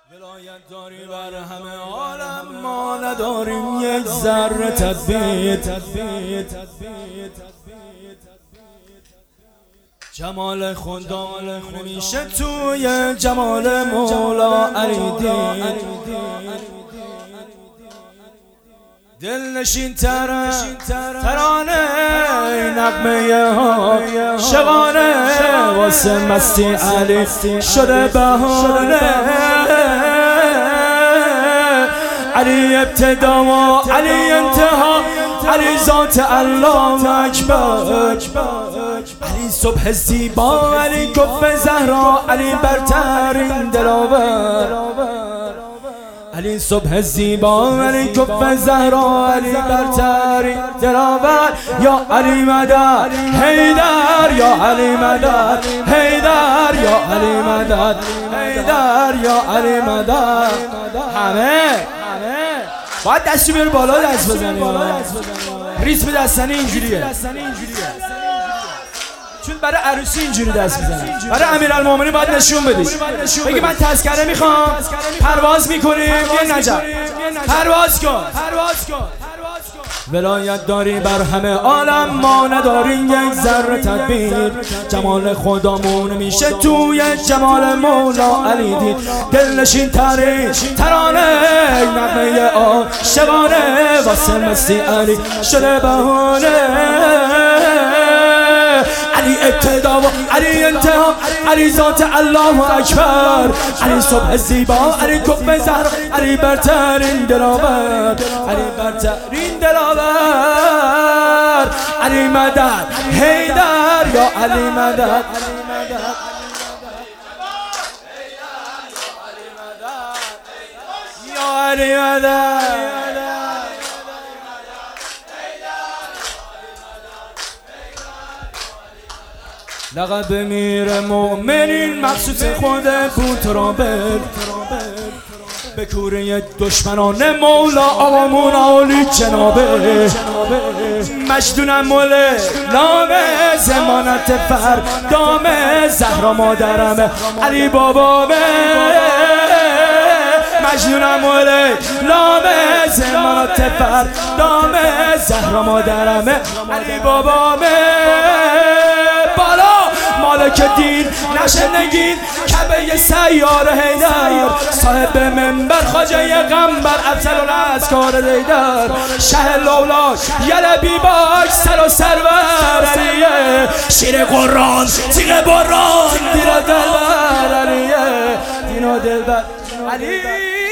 ولایت داری بر همه عالم، ما نداریم یک ذره تدبیر. جمال خدا میشه توی جمال مولا علی دید. دلنشین ترانه نغمه ها شبانه واسه مستی علی شده بهانه. علی ابتدا و علی انتها، علی ذات الله اکبر. علی صبح زیبا، علی کف زهرا، علی برترین دلاور. علی صبح زیبا، علی کف زهرا، علی برترین دلاور. یا علی مدد حیدر، یا علی مدد حیدر، یا علی مدد حیدر، یا علی مدد. همه باید دستی بیاری بالا، دست بزنی. ریتم دستنی اینجوریه، چون برای عروسی اینجوری دست میزنن. برای امیرالمومنین باید نشون بدی، بگی من تذکره میخوام، پرواز میکنیم یه نجف، پرواز کن. ولایت داری بر همه عالم، ما نداریم یک ذره تدبیر. جمال خدامون میشه توی جمال مولا علی دید. دلنشین ترانه نغمه عاشقانه واسه مستی علی شده بهانه. علی ابتدا و علی انتها، علی ذات الله اکبر. علی صبح زیبا، علی کف زهرا، علی برترین دلاور، علی برترین دلاور. علی مدد حیدر، یا علی مدد یا علی مدد. لقب امیر مومنین مخصوص خود بوترابل. به کوره دشمنان مولا آقامون عالی جنابه. مجدونم موله نامه زمانت فردامه. زهرا مادرمه علی بابامه. مجنونم موله نامه زمانت فردامه. زهرا مادرمه علی بابامه. مالک دین نشه نگین کعبه سیاره حیدر. صاحب منبر خواجه غمبر افضل الاسکار لیدر. شه لولاک یل بیباک سر و سرور علیه. شیر قرآن تیغ باران دیر دلبر علیه. دینا دلبر علی